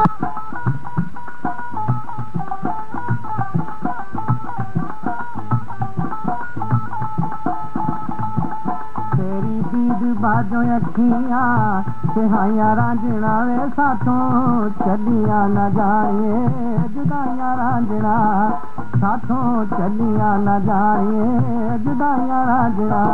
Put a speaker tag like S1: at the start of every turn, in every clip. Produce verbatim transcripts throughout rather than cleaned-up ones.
S1: तेरी दीद बाजों अखियां तिहाइयां रांझना वे साथों चलिया न जाए जुदाइयां रांझना साथों चलिया न जाए जुदाइयां रांझना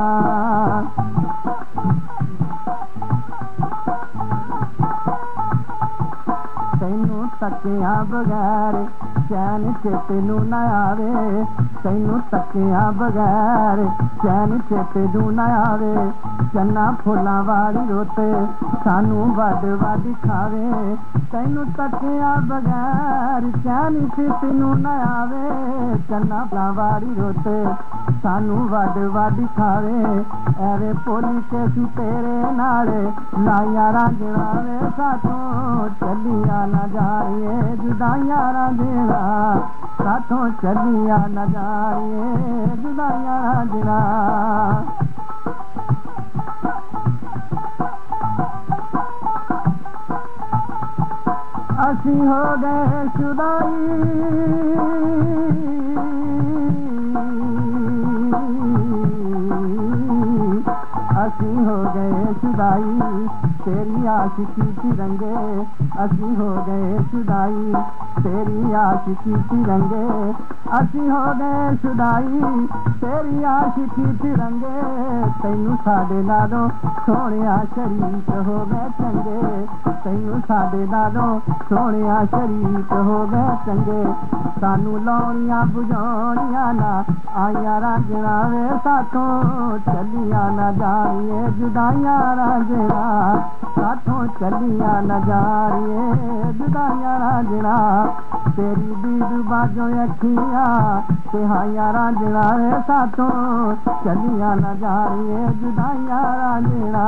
S1: तैनू तकिया बगैर चैन चेते नू न आवे तैनू तकिया बगैर चैन चेते नू न आवे चन्ना फुल्लां वाली रोते सानू वड वड खावे तैनू तकिया बगैर चैन चेते नू न आवे चन्ना फुल्लां वाली रोते सानू वड वड खावे एवे पोली के सी तेरे नाले लाइया रांझना वे साथों चलिया न जाए जुदाइयां रांझना साथों चलिया न जाए जुदाइयां रांझना असी हो गए जुदाई असी हो गए जुदाई तेरी आशिकी तिरंगे असी हो गए जुदाई तेरी आशिकी तिरंगे असी हो गए जुदाई तेरी आशिकी तिरंगे तैनू साडे नालों सोहणिया शरीक हो गए चंगे तैनू साडे नालों सोहणिया शरीक हो गए चंगे सानू लाउणियां बुझाउणियां ना आइयां रांझना वे साथों चलिया न जाए जुदाइयां रांझना साथों चलिया न जाए जुदाइयां रांझना तेरी दीद बाजों अखियां तिहाइयां रांझना वे साथों चलिया न जाए जुदाइयां रांझना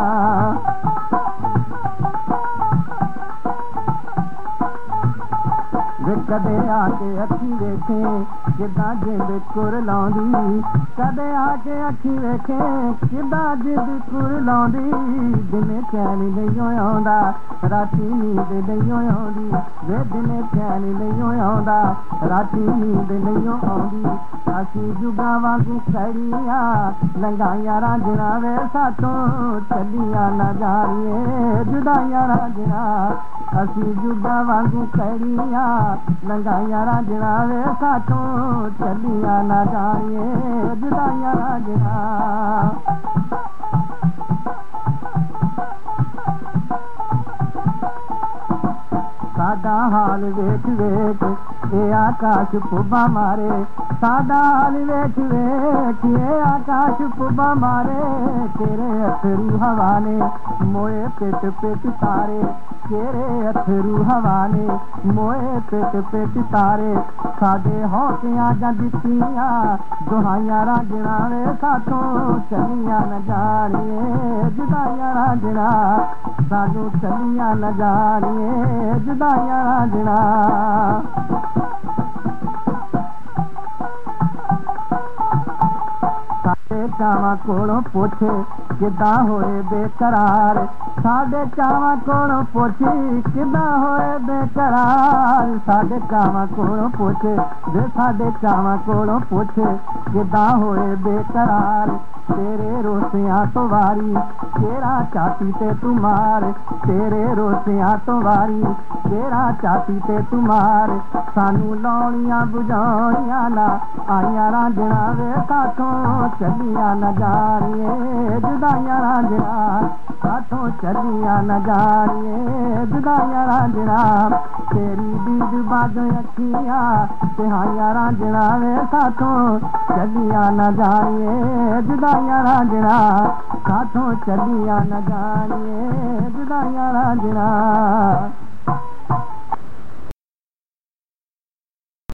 S1: कदे आके अखी वेखे किदा जिंद कुर लाउंदी कदे आके अखी वेखे किदा जिंद कुर लाउंदी दिने चैन नहीं आउंदा राती नींद नहीं आउंदी वे दिने चैन नहीं आउंदा राती नींद नहीं आउंदी असी जुगा वांगू खड़िया लंगाइयां रांझना वे साथों चलिया न जाए जुदाइयां रांझना असी जुगा वांगू खड़िया लंगाइयां रांझना वे साथों चलिया न जाए जुदाइयां रांझना साडा हाल वेख वेख ये आकाश पुबा मारे साडा हाल वेख वेख ये आकाश पुबा मारे तेरे अथरू हवा ने मोए पेट पेट तारे तेरे अथरू हवा ने मोए पेट पेट तारे साडे हौसलियां जां दित्तियां दुहाइयां रांझना वे साथों चलिया न जानिए जुदाइयां रांझना सानू चलिया न जानिए जुदाइयां रांझना चावा कोलों पूछे किदा होए बेकरार साडे चावा कोलों पूछे किदा होए बेकरार साडे चावा कोलों पूछे वे साडे चावा कोलों पूछे किदा होए बेकरार तेरे रोसियां तो वारी तेरा चाती ते तुमार तेरे रोसियां तो वारी तेरा चाती ते तुमार सानू लाउणियां बुझाउणियां ना आइयां रांझना वे साथों चलिया न जानिए जुदाइयां रांझना साथों चलिया न जानिए जुदाइयां रांझना तेरी दीद बाजों अखियां तिहाइयां रांझना वे साथों चलिया न जानिए जुदाइयां रांझना साथों चलिया न जानिए जुदाइयां रांझना।